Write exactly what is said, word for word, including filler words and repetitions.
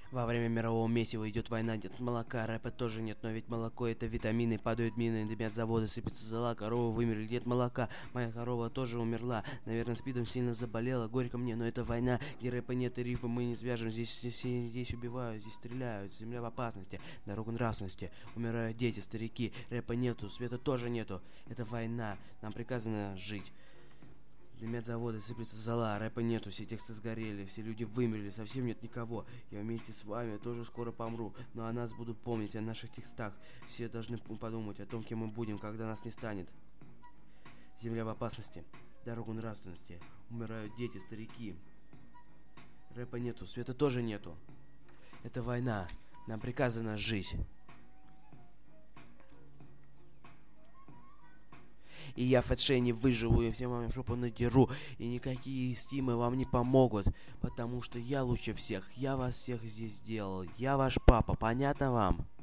Во время мирового месива идет война, нет молока, рэпа тоже нет, но ведь молоко это витамины, падают мины, дымят заводы, сыпется зола, корова вымерли, нет молока, моя корова тоже умерла, наверное, спидом сильно заболела, горько мне, но это война, где рэпа нет и рифма мы не свяжем, здесь, здесь, здесь убивают, здесь стреляют, земля в опасности, дорога нравственности, умирают дети, старики, рэпа нету, света тоже нету, это война, нам приказано жить. Дымят заводы, сыплется зола, рэпа нету, все тексты сгорели, все люди вымерли, совсем нет никого. Я вместе с вами тоже скоро помру, но о нас будут помнить, о наших текстах. Все должны подумать о том, кем мы будем, когда нас не станет. Земля в опасности, дорогу нравственности, умирают дети, старики. Рэпа нету, света тоже нету. Это война, нам приказано жить. И я в фэтше не выживу, и всем вам жопу надеру. И никакие стимы вам не помогут, потому что я лучше всех. Я вас всех здесь сделал. Я ваш папа, понятно вам?